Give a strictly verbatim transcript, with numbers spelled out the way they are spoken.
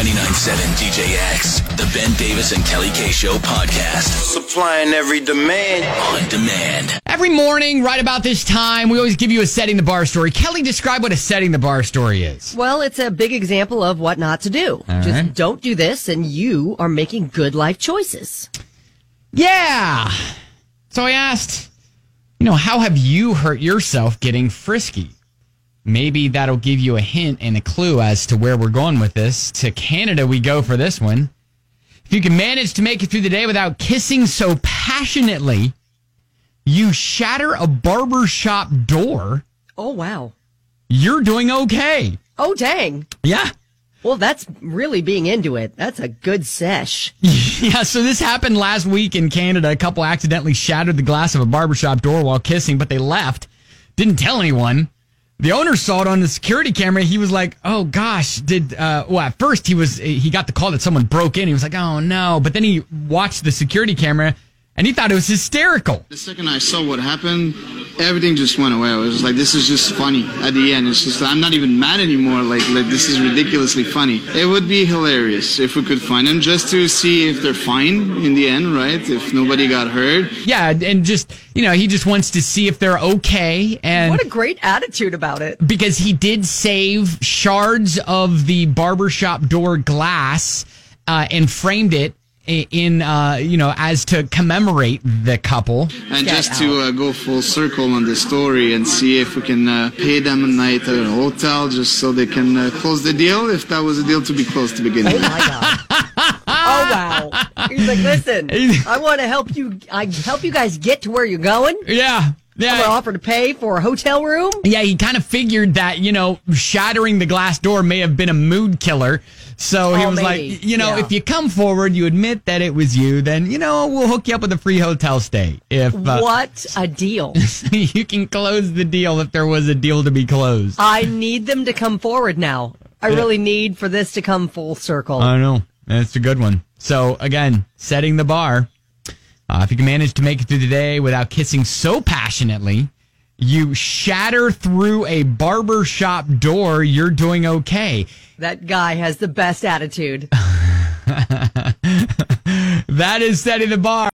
ninety-nine point seven D J X, the Ben Davis and Kelly K Show podcast. Supplying every demand. On demand. Every morning, right about this time, we always give you a Setting the Bar story. Kelly, describe what a Setting the Bar story is. Well, it's a big example of what not to do. All Just right. don't do this, and you are making good life choices. Yeah. So I asked, you know, how have you hurt yourself getting frisky? Maybe that'll give you a hint and a clue as to where we're going with this. To Canada we go for this one. If you can manage to make it through the day without kissing so passionately, you shatter a barber shop door, Oh, wow. you're doing okay. Oh, dang. Yeah. Well, that's really being into it. That's a good sesh. Yeah, so this happened last week in Canada. A couple accidentally shattered the glass of a barbershop door while kissing, but they left. Didn't tell anyone. The owner saw it on the security camera. He was like, oh, gosh, did, uh, well, at first he was, he got the call that someone broke in. He was like, oh, no. But then he watched the security camera and he thought it was hysterical. The second I saw what happened, everything just went away. I was like, this is just funny at the end. It's just, I'm not even mad anymore. Like, like this is ridiculously funny. It would be hilarious if we could find them just to see if they're fine in the end, right? If nobody got hurt. Yeah, and just, you know, he just wants to see if they're okay. And What a great attitude about it. because he did save shards of the barbershop door glass uh, and framed it in, uh, you know, as to commemorate the couple. And Get just to uh, go full circle on the story and see if we can uh, pay them a night at a hotel just so they can uh, close the deal, if that was a deal to be closed to begin with. Oh, my God. Oh, wow. He's like, listen, I want to help you. I help you guys get to where you're going. Yeah. I'm going to Yeah. offer to pay for a hotel room. Yeah, he kind of figured that, you know, shattering the glass door may have been a mood killer. So he Oh, was maybe. like, you know, Yeah. if you come forward, you admit that it was you, then, you know, we'll hook you up with a free hotel stay. If uh, What a deal. you can close the deal if there was a deal to be closed. I need them to come forward now. I really need for this to come full circle. I know. That's a good one. So, again, setting the bar. Uh, if you can manage to make it through the day without kissing so passionately, you shatter through a barber shop door, you're doing okay. That guy has the best attitude. That is setting the bar.